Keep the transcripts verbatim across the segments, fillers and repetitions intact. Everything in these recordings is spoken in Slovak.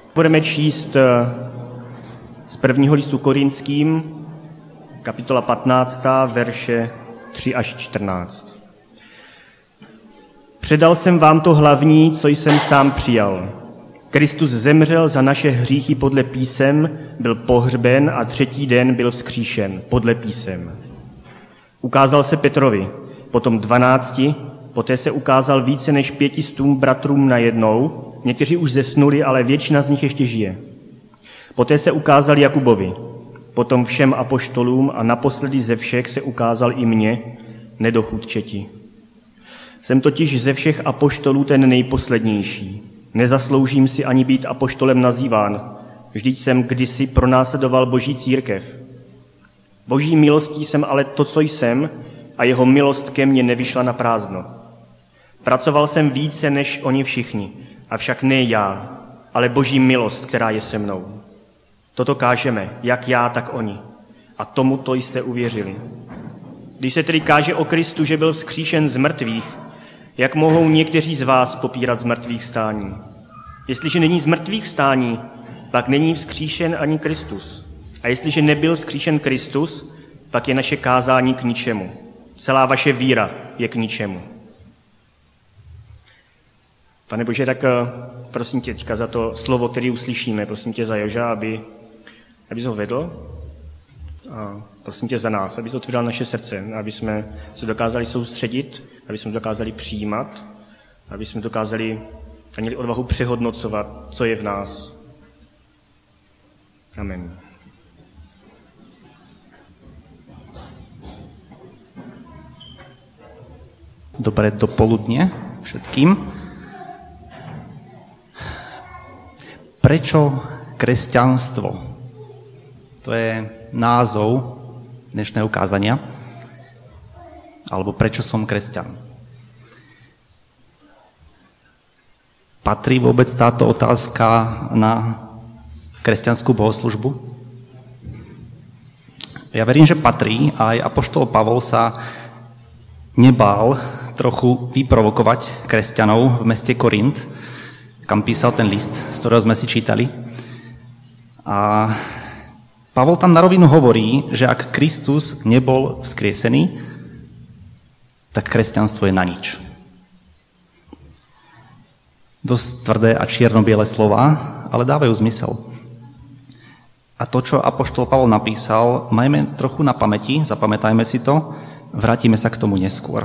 Budeme číst z prvního listu Korinským, kapitola patnáctá, verše tři až čtrnáct. Předal jsem vám to hlavní, co jsem sám přijal. Kristus zemřel za naše hříchy podle písem, byl pohřben a třetí den byl vzkříšen podle písem. Ukázal se Petrovi, potom dvanácti, poté se ukázal více než pětistům bratrům najednou, někteří už zesnuli, ale většina z nich ještě žije. Poté se ukázal Jakubovi, potom všem apoštolům a naposledy ze všech se ukázal i mně, nedochůdčeti. Jsem totiž ze všech apoštolů ten nejposlednější. Nezasloužím si ani být apoštolem nazýván, vždyť jsem kdysi pronásledoval Boží církev. Boží milostí jsem ale to, co jsem, a jeho milost ke mně nevyšla na prázdno. Pracoval jsem více než oni všichni, avšak ne já, ale Boží milost, která je se mnou. Toto kážeme, jak já, tak oni. A tomuto jste uvěřili. Když se tedy káže o Kristu, že byl vzkříšen z mrtvých, jak mohou někteří z vás popírat z mrtvých vstání? Jestliže není z mrtvých vstání, pak není vzkříšen ani Kristus. A jestliže nebyl vzkříšen Kristus, pak je naše kázání k ničemu. Celá vaše víra je k ničemu. Pane Bože, tak prosím tě teďka za to slovo, které uslyšíme, prosím tě za Joža, aby, aby ho vedl. A prosím tě za nás, aby otvíral naše srdce, aby jsme se dokázali soustředit, aby jsme dokázali přijímat, aby jsme dokázali a měli odvahu přehodnocovat, co je v nás. Amen. Dobré dopoludne všetkým. Prečo kresťanstvo? To je názov dnešného kázania. Alebo prečo som kresťan? Patrí vôbec táto otázka na kresťanskú bohoslužbu? Ja verím, že patrí. Aj apoštol Pavol sa nebál trochu vyprovokovať kresťanov v meste Korint, kam písal ten list, z ktorého sme si čítali. A Pavol tam na rovinu hovorí, že ak Kristus nebol vzkriesený, tak kresťanstvo je na nič. Dosť tvrdé a čierno-biele slova, ale dávajú zmysel. A to, čo apoštol Pavol napísal, majme trochu na pamäti, zapamätajme si to, vrátime sa k tomu neskôr.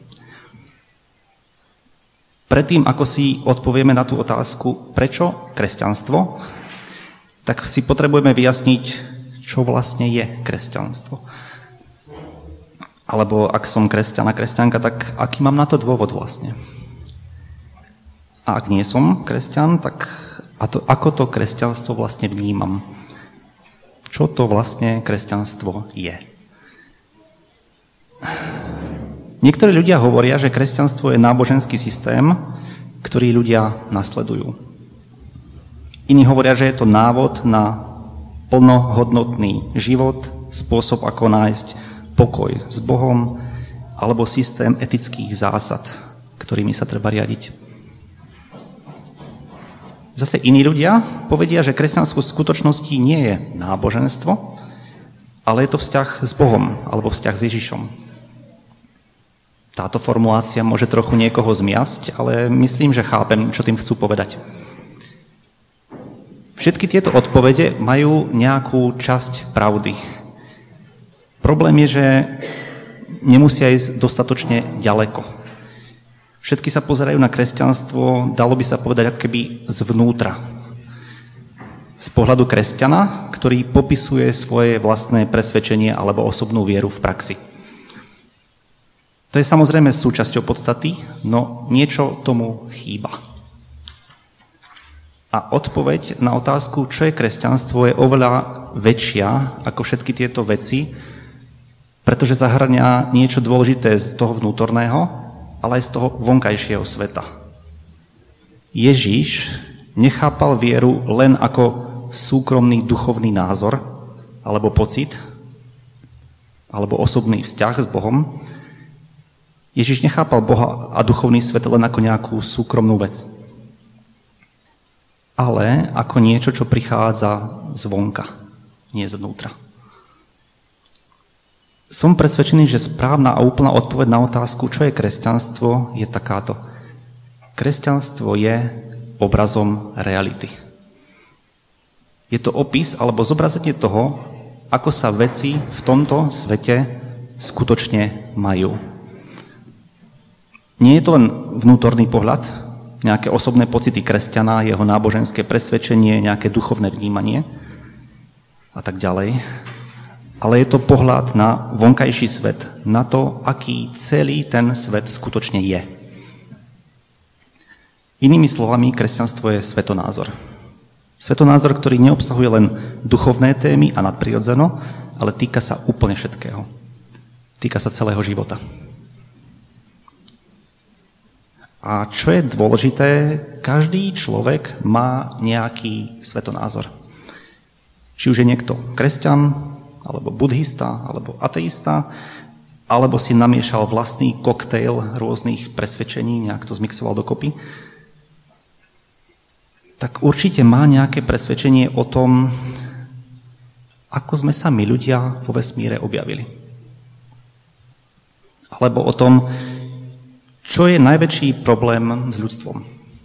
Predtým, ako si odpovieme na tú otázku, prečo kresťanstvo, tak si potrebujeme vyjasniť, čo vlastne je kresťanstvo. Alebo ak som kresťan a kresťanka, tak aký mám na to dôvod vlastne? A ak nie som kresťan, tak a to, ako to kresťanstvo vlastne vnímam? Čo to vlastne kresťanstvo je? Niektorí ľudia hovoria, že kresťanstvo je náboženský systém, ktorý ľudia nasledujú. Iní hovoria, že je to návod na plnohodnotný život, spôsob, ako nájsť pokoj s Bohom, alebo systém etických zásad, ktorými sa treba riadiť. Zase iní ľudia povedia, že kresťanstvo v skutočnosti nie je náboženstvo, ale je to vzťah s Bohom, alebo vzťah s Ježišom. Táto formulácia môže trochu niekoho zmiasť, ale myslím, že chápem, čo tým chcú povedať. Všetky tieto odpovede majú nejakú časť pravdy. Problém je, že nemusia ísť dostatočne ďaleko. Všetky sa pozerajú na kresťanstvo, dalo by sa povedať, ako keby zvnútra. Z pohľadu kresťana, ktorý popisuje svoje vlastné presvedčenie alebo osobnú vieru v praxi. To je samozrejme súčasťou podstaty, no niečo tomu chýba. A odpoveď na otázku, čo je kresťanstvo, je oveľa väčšia ako všetky tieto veci, pretože zahrania niečo dôležité z toho vnútorného, ale aj z toho vonkajšieho sveta. Ježiš nechápal vieru len ako súkromný duchovný názor, alebo pocit, alebo osobný vzťah s Bohom. Ježiš nechápal Boha a duchovný svet len ako nejakú súkromnú vec. ale ako niečo, čo prichádza zvonka, nie zvnútra. Som presvedčený, že správna a úplná odpoveď na otázku, čo je kresťanstvo, je takáto. Kresťanstvo je obrazom reality. Je to opis alebo zobrazenie toho, ako sa veci v tomto svete skutočne majú. Nie je to len vnútorný pohľad, nejaké osobné pocity kresťana, jeho náboženské presvedčenie, nejaké duchovné vnímanie a tak ďalej. Ale je to pohľad na vonkajší svet, na to, aký celý ten svet skutočne je. Inými slovami, kresťanstvo je svetonázor. Svetonázor, ktorý neobsahuje len duchovné témy a nadprirodzeno, ale týka sa úplne všetkého. Týka sa celého života. A čo je dôležité, každý človek má nejaký svetonázor. Či už je niekto kresťan, alebo budhista, alebo ateista, alebo si namiešal vlastný koktejl rôznych presvedčení, nejak to zmixoval dokopy, tak určite má nejaké presvedčenie o tom, ako sme sa my ľudia vo vesmíre objavili. Alebo o tom, čo je najväčší problém s ľudstvom.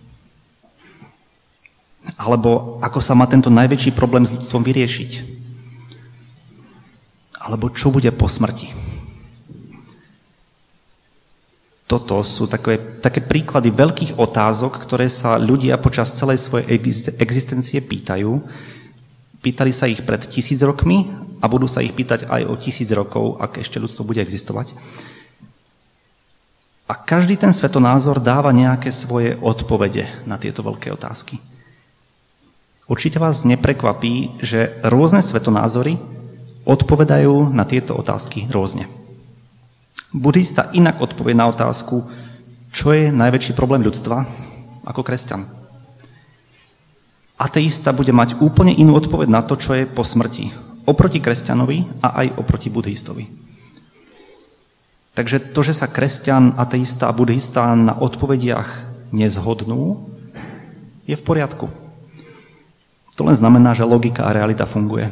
Alebo ako sa má tento najväčší problém s ľudstvom vyriešiť. Alebo čo bude po smrti. Toto sú také, také príklady veľkých otázok, ktoré sa ľudia počas celej svojej existencie pýtajú. Pýtali sa ich pred tisíc rokmi a budú sa ich pýtať aj o tisíc rokov, ak ešte ľudstvo bude existovať. A každý ten svetonázor dáva nejaké svoje odpovede na tieto veľké otázky. Určite vás neprekvapí, že rôzne svetonázory odpovedajú na tieto otázky rôzne. Budhista inak odpovie na otázku, čo je najväčší problém ľudstva, ako kresťan. Ateista bude mať úplne inú odpoveď na to, čo je po smrti. Oproti kresťanovi a aj oproti budhistovi. Takže to, že sa kresťan, ateista a budhista na odpovediach nezhodnú, je v poriadku. To len znamená, že logika a realita funguje.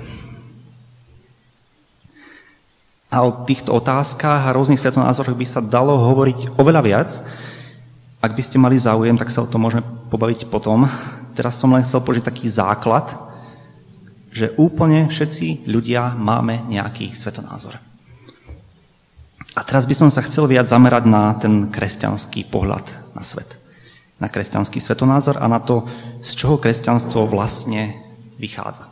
A o týchto otázkach a rôznych svetonázoroch by sa dalo hovoriť oveľa viac. Ak by ste mali záujem, tak sa o tom môžeme pobaviť potom. Teraz som len chcel použiť taký základ, že úplne všetci ľudia máme nejaký svetonázor. A teraz by som sa chcel viac zamerať na ten kresťanský pohľad na svet. Na kresťanský svetonázor a na to, z čoho kresťanstvo vlastne vychádza.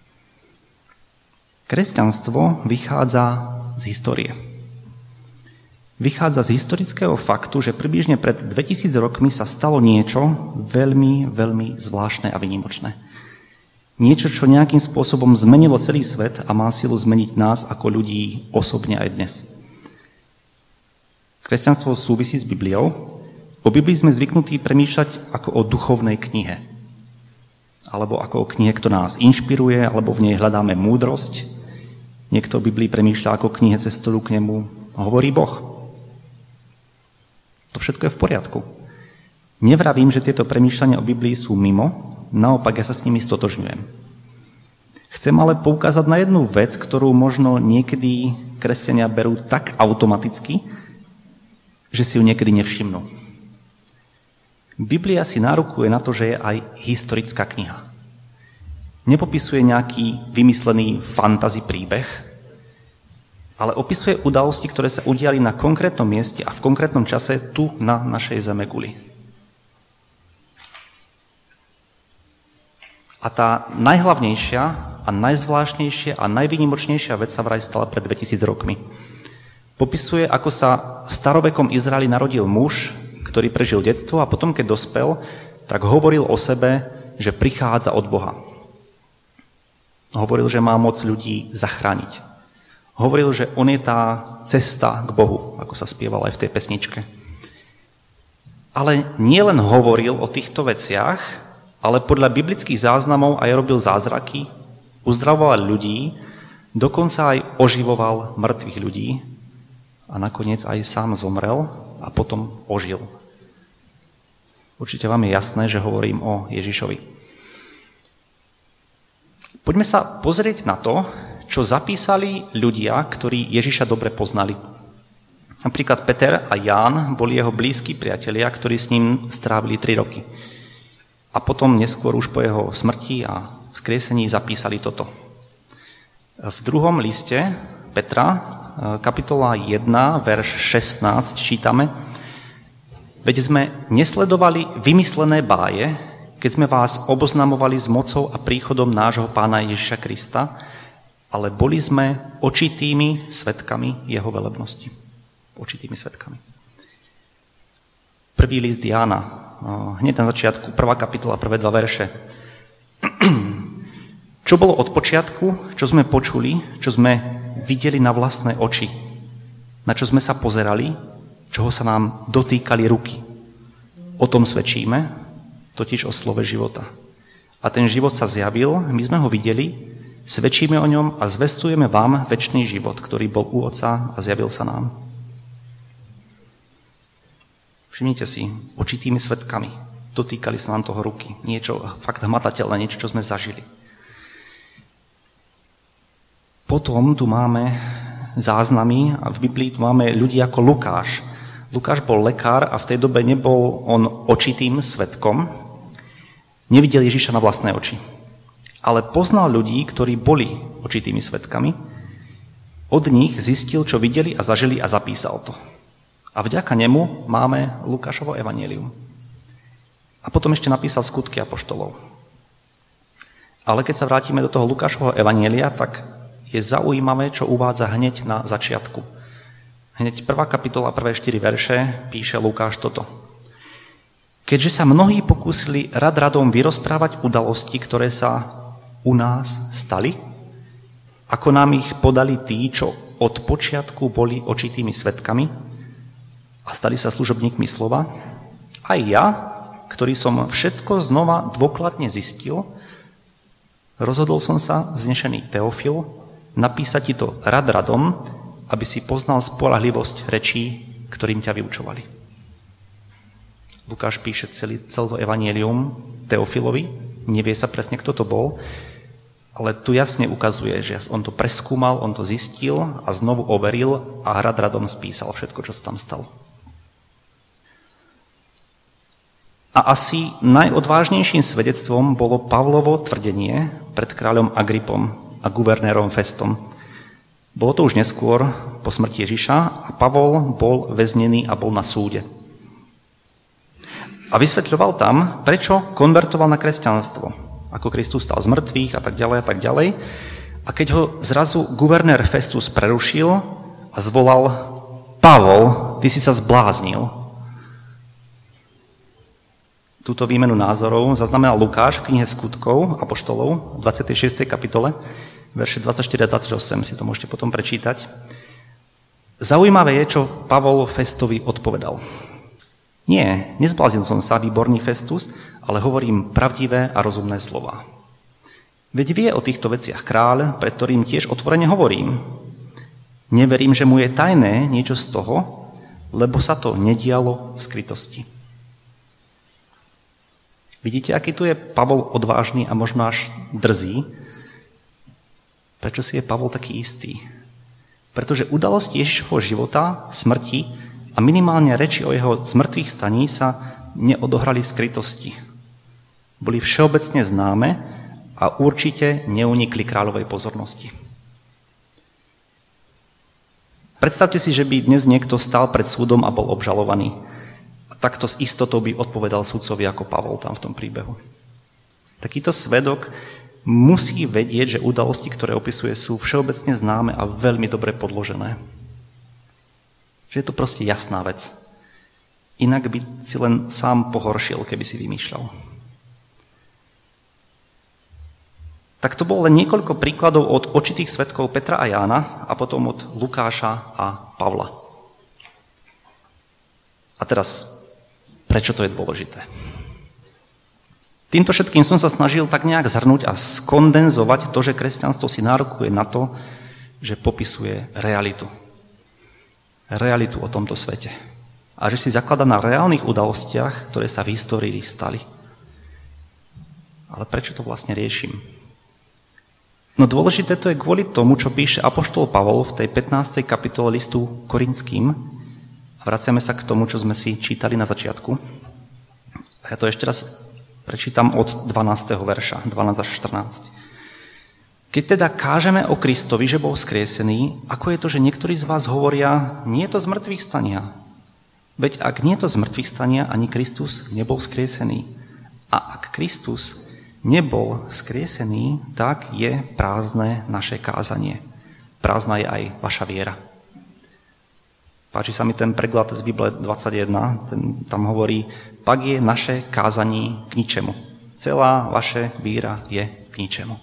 Kresťanstvo vychádza z histórie. Vychádza z historického faktu, že približne pred dvetisíc rokmi sa stalo niečo veľmi, veľmi zvláštne a výnimočné. Niečo, čo nejakým spôsobom zmenilo celý svet a má silu zmeniť nás ako ľudí osobne aj dnes. Kresťanstvo súvisí s Bibliou. O Biblii sme zvyknutí premýšľať ako o duchovnej knihe. Alebo ako o knihe, ktorá nás inšpiruje, alebo v nej hľadáme múdrosť. Niekto o Biblii premýšľa ako knihe, cez ktorú k nemu hovorí Boh. To všetko je v poriadku. Nevravím, že tieto premýšľania o Biblii sú mimo, naopak ja sa s nimi stotožňujem. Chcem ale poukázať na jednu vec, ktorú možno niekedy kresťania berú tak automaticky, že si ju niekedy nevšimnú. Biblia si nárukuje na to, že je aj historická kniha. Nepopisuje nejaký vymyslený fantasy príbeh, ale opisuje udalosti, ktoré sa udiali na konkrétnom mieste a v konkrétnom čase tu na našej zemeguli. A tá najhlavnejšia a najzvláštnejšia a najvýnimočnejšia vec sa vraj stala pred dvetisíc rokmi. Popisuje, ako sa v starovekom Izraeli narodil muž, ktorý prežil detstvo a potom, keď dospel, tak hovoril o sebe, že prichádza od Boha. Hovoril, že má moc ľudí zachrániť. Hovoril, že on je tá cesta k Bohu, ako sa spievalo aj v tej pesničke. Ale nie len hovoril o týchto veciach, ale podľa biblických záznamov aj robil zázraky, uzdravoval ľudí, dokonca aj oživoval mŕtvych ľudí a nakoniec aj sám zomrel a potom ožil. Určite vám je jasné, že hovorím o Ježišovi. Poďme sa pozrieť na to, čo zapísali ľudia, ktorí Ježiša dobre poznali. Napríklad Peter a Ján boli jeho blízki priatelia, ktorí s ním strávili tri roky. A potom neskôr už po jeho smrti a vzkriesení zapísali toto. V druhom liste Petra, kapitola jeden, verš šestnásť, čítame: Veď sme nesledovali vymyslené báje, keď sme vás oboznamovali s mocou a príchodom nášho Pána Ježiša Krista, ale boli sme očitými svedkami jeho velebnosti. Očitými svedkami. Prvý list Jána, hneď na začiatku, prvá kapitola, prvé dva verše. Čo bolo od počiatku, čo sme počuli, čo sme videli na vlastné oči, na čo sme sa pozerali, čoho sa nám dotýkali ruky. O tom svedčíme, totiž o slove života. A ten život sa zjavil, my sme ho videli, svedčíme o ňom a zvestujeme vám večný život, ktorý bol u Otca a zjavil sa nám. Všimnite si, očitými svedkami dotýkali sa nám toho ruky. Niečo fakt hmatateľné, niečo, čo sme zažili. Potom tu máme záznamy a v Biblii tu máme ľudí ako Lukáš. Lukáš bol lekár a v tej dobe nebol on očitým svedkom, nevidel Ježiša na vlastné oči. Ale poznal ľudí, ktorí boli očitými svedkami, od nich zistil, čo videli a zažili a zapísal to. A vďaka nemu máme Lukášovo evanjelium. A potom ešte napísal skutky apoštolov. Ale keď sa vrátime do toho Lukášovho evanjelia, tak je zaujímavé, čo uvádza hneď na začiatku. Hneď prvá kapitola, prvé štyri verše, píše Lukáš toto. Keďže sa mnohí pokúsili rad radom vyrozprávať udalosti, ktoré sa u nás stali, ako nám ich podali tí, čo od počiatku boli očitými svedkami a stali sa služobníkmi slova, aj ja, ktorý som všetko znova dôkladne zistil, rozhodol som sa, vznešený Teofil, napísať ti to rad radom, aby si poznal spoľahlivosť rečí, ktorým ťa vyučovali. Lukáš píše celý, celé evanjelium Teofilovi, nevie sa presne, kto to bol, ale tu jasne ukazuje, že on to preskúmal, on to zistil a znovu overil a rad radom spísal všetko, čo sa tam stalo. A asi najodvážnejším svedectvom bolo Pavlovo tvrdenie pred kráľom Agripom a guvernérom Festom. Bolo to už neskôr, po smrti Ježiša, a Pavol bol väznený a bol na súde. A vysvetľoval tam, prečo konvertoval na kresťanstvo, ako Kristus stal z mŕtvych a tak ďalej a tak ďalej. A keď ho zrazu guvernér Festus prerušil a zvolal: Pavol, ty si sa zbláznil. Túto výmenu názorov zaznamenal Lukáš v knihe Skutkov apoštolov v dvadsiatej šiestej kapitole, verše dvadsaťštyri a dvadsaťosem, si to môžete potom prečítať. Zaujímavé je, čo Pavol Festovi odpovedal. Nie, nezbláznil som sa, výborný Festus, ale hovorím pravdivé a rozumné slova. Veď vie o týchto veciach kráľ, pred ktorým tiež otvorene hovorím. Neverím, že mu je tajné niečo z toho, lebo sa to nedialo v skrytosti. Vidíte, aký tu je Pavol odvážny a možno až drzý? Prečo si je Pavol taký istý? Pretože udalosti Ježišovho života, smrti a minimálne reči o jeho zmrtvých staní sa neodohrali v skrytosti. Boli všeobecne známe a určite neunikli kráľovej pozornosti. Predstavte si, že by dnes niekto stál pred súdom a bol obžalovaný. A takto s istotou by odpovedal sudcovi ako Pavol tam v tom príbehu. Takýto svedok musí vedieť, že udalosti, ktoré opisuje, sú všeobecne známe a veľmi dobre podložené. Že je to proste jasná vec. Inak by si len sám pohoršil, keby si vymýšľal. Tak to bolo len niekoľko príkladov od očitých svedkov Petra a Jána a potom od Lukáša a Pavla. A teraz, prečo to je dôležité? Týmto všetkým som sa snažil tak nejak zhrnúť a skondenzovať to, že kresťanstvo si nárokuje na to, že popisuje realitu. Realitu o tomto svete. A že si zakladá na reálnych udalostiach, ktoré sa v histórii stali. Ale prečo to vlastne riešim? No dôležité to je kvôli tomu, čo píše apoštol Pavol v tej pätnástej kapitole listu Korinským. A vraciame sa k tomu, čo sme si čítali na začiatku. A ja to ešte raz prečítam od dvanásteho verša, dvanásť až štrnásť. Keď teda kážeme o Kristovi, že bol skriesený, ako je to, že niektorí z vás hovoria, nie je to z mŕtvych stania. Veď ak nie je to z mŕtvych stania, ani Kristus nebol skriesený. A ak Kristus nebol skriesený, tak je prázdne naše kázanie. Prázdna je aj vaša viera. Páči sa mi ten preklad z Bible dvadsaťjeden, ten, tam hovorí, pak je naše kázanie k ničemu. Celá vaše víra je k ničemu.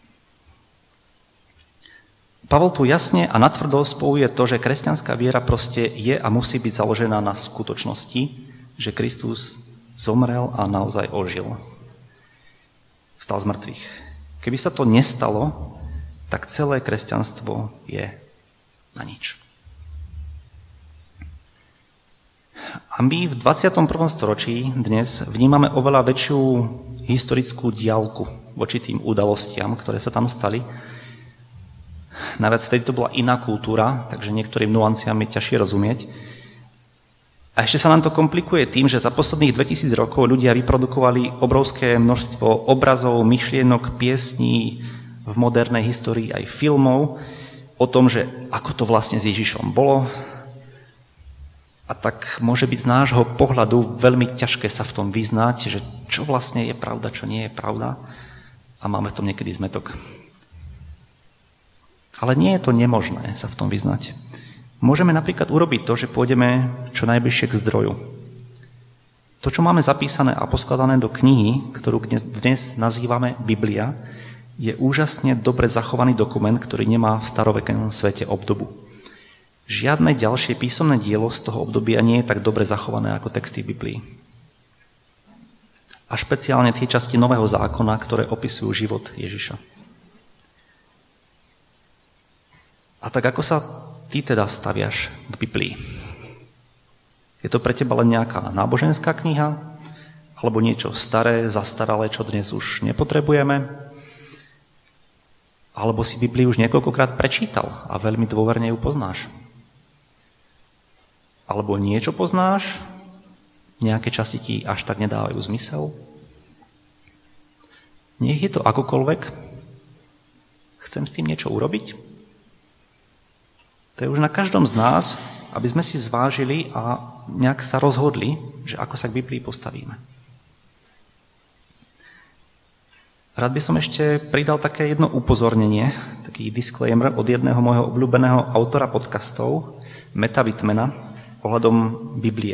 Pavol tu jasne a natvrdo spojuje to, že kresťanská viera proste je a musí byť založená na skutočnosti, že Kristus zomrel a naozaj ožil. Vstal z mŕtvych. Keby sa to nestalo, tak celé kresťanstvo je na nič. A my v dvadsiatom prvom storočí dnes vnímame oveľa väčšiu historickú diaľku voči tým udalostiam, ktoré sa tam stali. Naviac vtedy to bola iná kultúra, takže niektorým nuanciám je ťažšie rozumieť. A ešte sa nám to komplikuje tým, že za posledných dvetisíc rokov ľudia vyprodukovali obrovské množstvo obrazov, myšlienok, piesní v modernej histórii aj filmov o tom, že ako to vlastne s Ježišom bolo. A tak môže byť z nášho pohľadu veľmi ťažké sa v tom vyznať, že čo vlastne je pravda, čo nie je pravda. A máme v tom niekedy zmätok. Ale nie je to nemožné sa v tom vyznať. Môžeme napríklad urobiť to, že pôjdeme čo najbližšie k zdroju. To, čo máme zapísané a poskladané do knihy, ktorú dnes, dnes nazývame Biblia, je úžasne dobre zachovaný dokument, ktorý nemá v starovekom svete obdobu. Žiadne ďalšie písomné dielo z toho obdobia nie je tak dobre zachované ako texty Biblii. A špeciálne tie časti Nového zákona, ktoré opisujú život Ježiša. A tak ako sa ty teda staviaš k Biblii? Je to pre teba len nejaká náboženská kniha? Alebo niečo staré, zastaralé, čo dnes už nepotrebujeme? Alebo si Bibliu už niekoľkokrát prečítal a veľmi dôverne ju poznáš? Alebo niečo poznáš, nejaké časti ti až tak nedávajú zmysel? Nech je to akokoľvek, chcem s tým niečo urobiť? To je už na každom z nás, aby sme si zvážili a nejak sa rozhodli, že ako sa k Biblii postavíme. Rád by som ešte pridal také jedno upozornenie, taký disclaimer od jedného môjho obľúbeného autora podcastov, Meta Whitmana, ohľadom Biblie.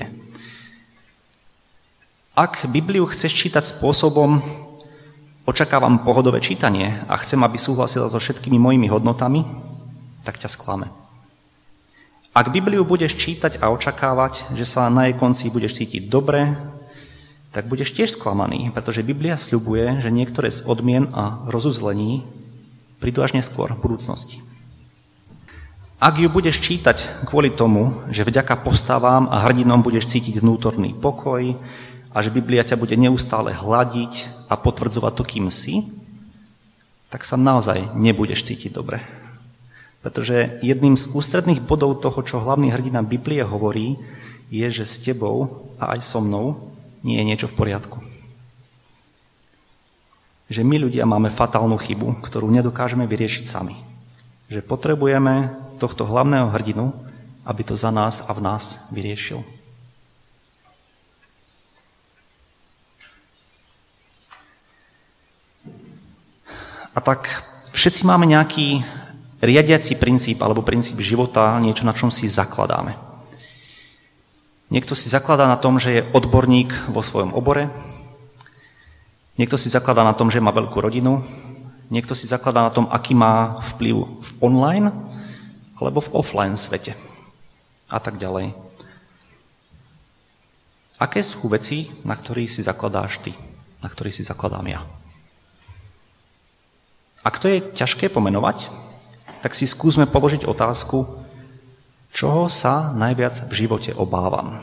Ak Bibliu chceš čítať spôsobom očakávam pohodové čítanie a chcem, aby súhlasila so všetkými mojimi hodnotami, tak ťa sklame. Ak Bibliu budeš čítať a očakávať, že sa na jej konci budeš cítiť dobre, tak budeš tiež sklamaný, pretože Biblia sľubuje, že niektoré z odmien a rozuzlení prídu až neskôr v budúcnosti. Ak ju budeš čítať kvôli tomu, že vďaka postavám a hrdinom budeš cítiť vnútorný pokoj a že Biblia ťa bude neustále hladiť a potvrdzovať to, kým si, tak sa naozaj nebudeš cítiť dobre. Pretože jedným z ústredných bodov toho, čo hlavný hrdina Biblie hovorí, je, že s tebou a aj so mnou nie je niečo v poriadku. Že my ľudia máme fatálnu chybu, ktorú nedokážeme vyriešiť sami. Že potrebujeme tohto hlavného hrdinu, aby to za nás a v nás vyriešil. A tak všetci máme nejaký riadiaci princíp alebo princíp života, niečo, na čom si zakladáme. Niekto si zakladá na tom, že je odborník vo svojom obore, niekto si zakladá na tom, že má veľkú rodinu, niekto si zakladá na tom, aký má vplyv v online alebo v offline svete a tak ďalej. Aké sú veci, na ktorých si zakladáš ty, na ktorých si zakladám ja? Ak to je ťažké pomenovať, tak si skúsme položiť otázku, čoho sa najviac v živote obávam.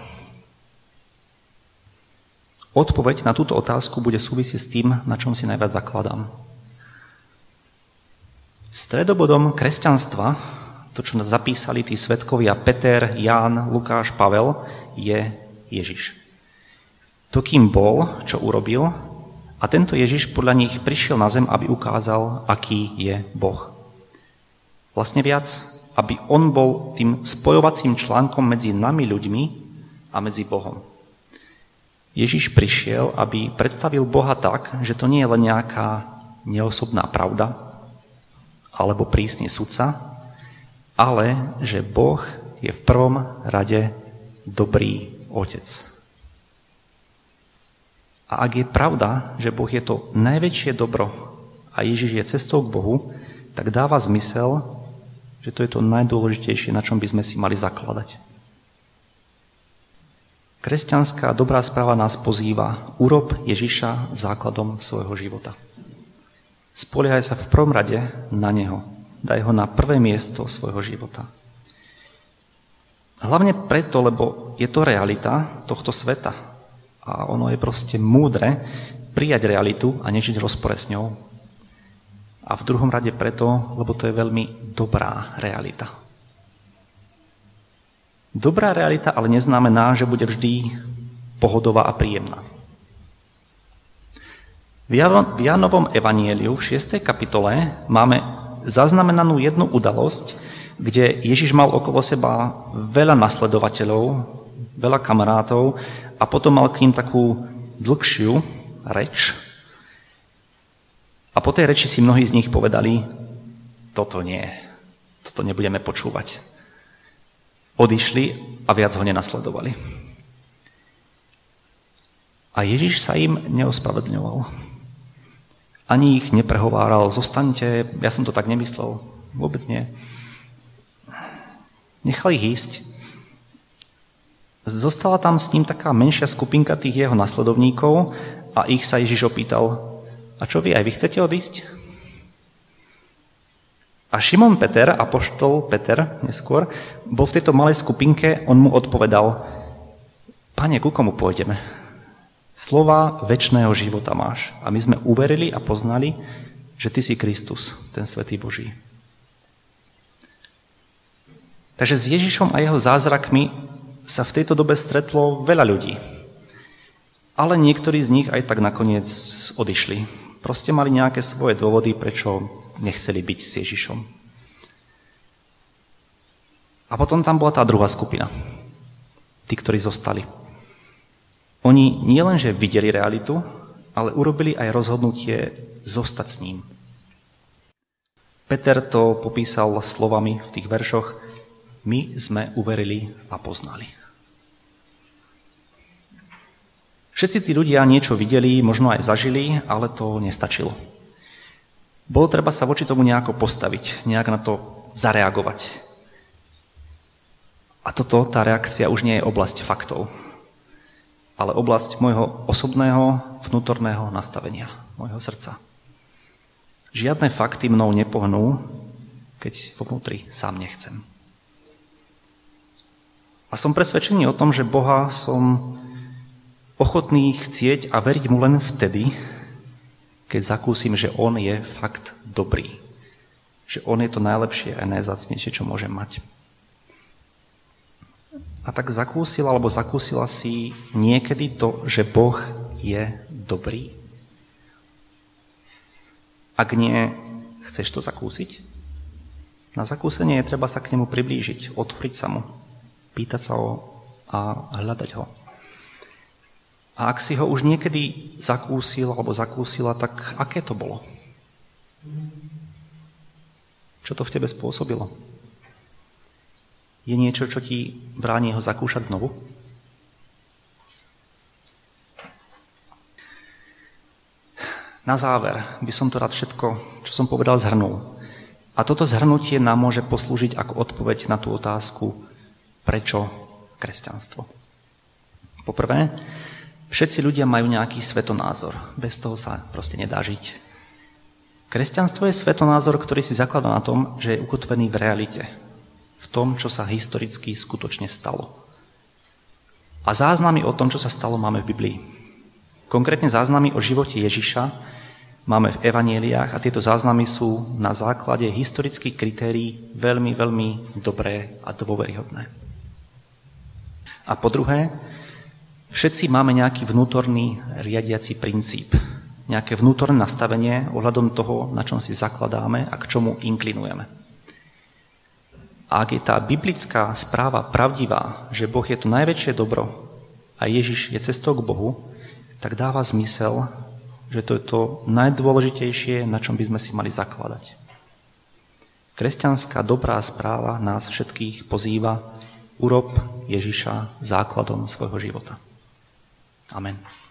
Odpoveď na túto otázku bude súvisieť s tým, na čom si najviac zakladám. Stredobodom kresťanstva, to, čo nás zapísali tí svedkovia Peter, Ján, Lukáš, Pavel, je Ježiš. To, kým bol, čo urobil, a tento Ježiš podľa nich prišiel na zem, aby ukázal, aký je Boh. Vlastne viac, aby on bol tým spojovacím článkom medzi nami ľuďmi a medzi Bohom. Ježiš prišiel, aby predstavil Boha tak, že to nie je len nejaká neosobná pravda alebo prísny sudca, ale že Boh je v prvom rade dobrý otec. A ak je pravda, že Boh je to najväčšie dobro a Ježiš je cestou k Bohu, tak dáva zmysel, že to je to najdôležitejšie, na čom by sme si mali zakladať. Kresťanská dobrá správa nás pozýva: urob Ježiša základom svojho života. Spoliehaj sa v prvom rade na Neho. Daj ho na prvé miesto svojho života. Hlavne preto, lebo je to realita tohto sveta. A ono je proste múdre prijať realitu a nežiť v rozpore s ňou. A v druhom rade preto, lebo to je veľmi dobrá realita. Dobrá realita ale neznamená, že bude vždy pohodová a príjemná. V Jánovom evanjeliu v šiestej kapitole máme zaznamenanú jednu udalosť, kde Ježiš mal okolo seba veľa nasledovateľov, veľa kamarátov a potom mal k ním takú dlhšiu reč. A po tej reči si mnohí z nich povedali: toto nie, toto nebudeme počúvať. Odišli a viac ho nenasledovali. A Ježiš sa im neospravedlňoval. Ani ich neprehováral: zostaňte, ja som to tak nemyslel. Vôbec nie. Nechal ich ísť. Zostala tam s ním taká menšia skupinka tých jeho nasledovníkov a ich sa Ježiš opýtal: a čo vy, aj vy chcete odísť? A Šimon Peter, apoštol Peter neskôr, bol v tejto malej skupinke, on mu odpovedal: Pane, ku komu pôjdeme? Slova večného života máš. A my sme uverili a poznali, že ty si Kristus, ten svätý Boží. Takže s Ježišom a jeho zázrakmi sa v tejto dobe stretlo veľa ľudí. Ale niektorí z nich aj tak nakoniec odišli. Proste mali nejaké svoje dôvody, prečo nechceli byť s Ježišom. A potom tam bola tá druhá skupina. Tí, ktorí zostali. Oni nielenže videli realitu, ale urobili aj rozhodnutie zostať s ním. Peter to popísal slovami v tých veršoch: my sme uverili a poznali. Všetci tí ľudia niečo videli, možno aj zažili, ale to nestačilo. Bolo treba sa voči tomu nejako postaviť, nejak na to zareagovať. A toto, tá reakcia už nie je oblasť faktov, ale oblasť môjho osobného, vnútorného nastavenia, môjho srdca. Žiadne fakty mnou nepohnú, keď vo vnútri sám nechcem. A som presvedčený o tom, že Boha som ochotný chcieť a veriť mu len vtedy, keď zakúsim, že on je fakt dobrý. Že on je to najlepšie a najzácnejšie, čo môžem mať. A tak zakúsila alebo zakúsila si niekedy to, že Boh je dobrý? Ak nie, chceš to zakúsiť? Na zakúsenie je treba sa k nemu priblížiť, otvoriť sa mu, pýtať sa ho a hľadať ho. A ak si ho už niekedy zakúsil alebo zakúsila, tak aké to bolo? Čo to v tebe spôsobilo? Je niečo, čo ti bráni ho zakúšať znovu? Na záver by som to rád všetko, čo som povedal, zhrnul. A toto zhrnutie nám môže poslúžiť ako odpoveď na tú otázku, prečo kresťanstvo. Poprvé, všetci ľudia majú nejaký svetonázor. Bez toho sa proste nedá žiť. Kresťanstvo je svetonázor, ktorý si zakladá na tom, že je ukotvený v realite. V tom, čo sa historicky skutočne stalo. A záznamy o tom, čo sa stalo, máme v Biblii. Konkrétne záznamy o živote Ježiša máme v evanjeliách a tieto záznamy sú na základe historických kritérií veľmi, veľmi dobré a dôveryhodné. A po druhé, všetci máme nejaký vnútorný riadiaci princíp, nejaké vnútorné nastavenie ohľadom toho, na čom si zakladáme a k čomu inklinujeme. A ak je tá biblická správa pravdivá, že Boh je to najväčšie dobro a Ježiš je cestou k Bohu, tak dáva zmysel, že to je to najdôležitejšie, na čom by sme si mali zakladať. Kresťanská dobrá správa nás všetkých pozýva: urob Ježiša základom svojho života. Amen.